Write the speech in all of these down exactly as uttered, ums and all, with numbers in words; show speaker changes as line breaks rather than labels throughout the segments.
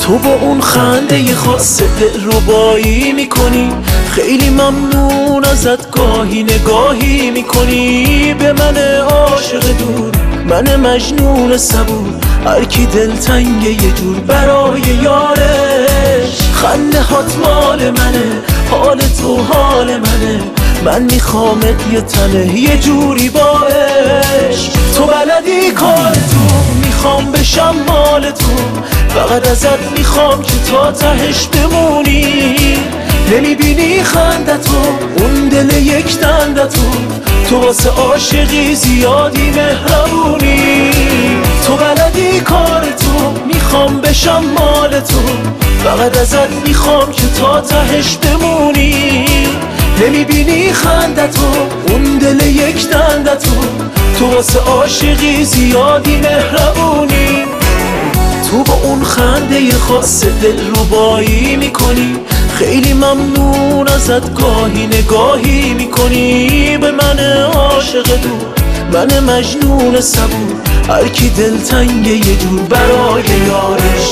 تو با اون خنده خاص دلربایی میکنی، خیلی ممنون ازت گاهی نگاهی میکنی به من عاشق دور، من مجنون صبور، هر کی دلتنگ یه جور برای یارش. خنده هات مال منه، حال تو حال منه، من میخوامت یه تنه یه جوری باش. تو بلدی کار تو، میخوام بشم مال تو، فقط ازت میخوام که تا تهش بمونی. نمیبینی خنده تو، اون دل یک دنده تو، تو واسه عاشقی زیادی مهربونی. تو بلدی کار تو، میخوام بشم مال تو، فقط ازت میخوام که تا تهش بمونی. نمیبینی خنده تو، اون دل یک دنده تو، تو واسه عاشقی زیادی مهربونی. تو با اون خنده خاص دلربایی میکنی، خیلی ممنون ازت گاهی نگاهی میکنی به من عاشق دور، من مجنون صبور، هر کی دلتنگ یه جور برای یارش.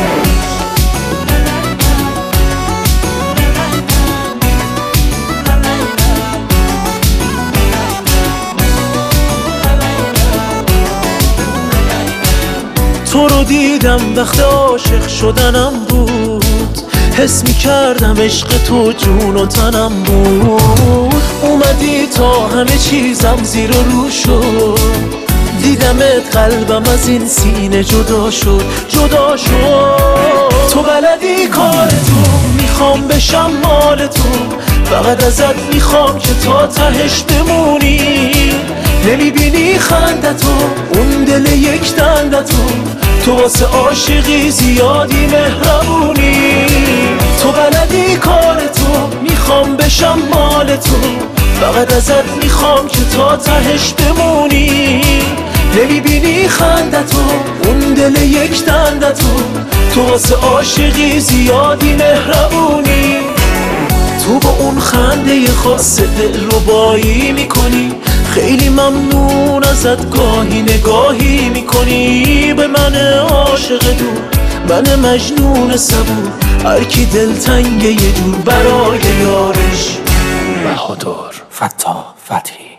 تو رو دیدم وقت عاشق شدنم بود، حس می کردم عشق تو جون و تنم بود. اومدی تا همه چیزم زیر و رو شد، دیدمت قلبم از این سینه جدا شد جدا شد. تو بلدی کار تو، میخوام بشم مال تو، فقط ازت میخوام که تا تهش بمونی. نمیبینی خنده تو، اون دل یک دنده تو، تو واسه عاشقی زیادی مهربونی. تو بلدی کار تو، میخوام بشم مال تو، فقط ازت میخوام که تا تهش بمونی. نمیبینی خنده تو، اون دل یک دنده تو، تو واسه عاشقی زیادی مهربونی. تو با اون خنده خاص دلربایی میکنی، خیلی ممنون ازت گاهی نگاهی میکنی به من عاشق دور، من مجنون صبور، هر کی دلتنگ یه جور برای یارش.
بهادر فتاح فتحی.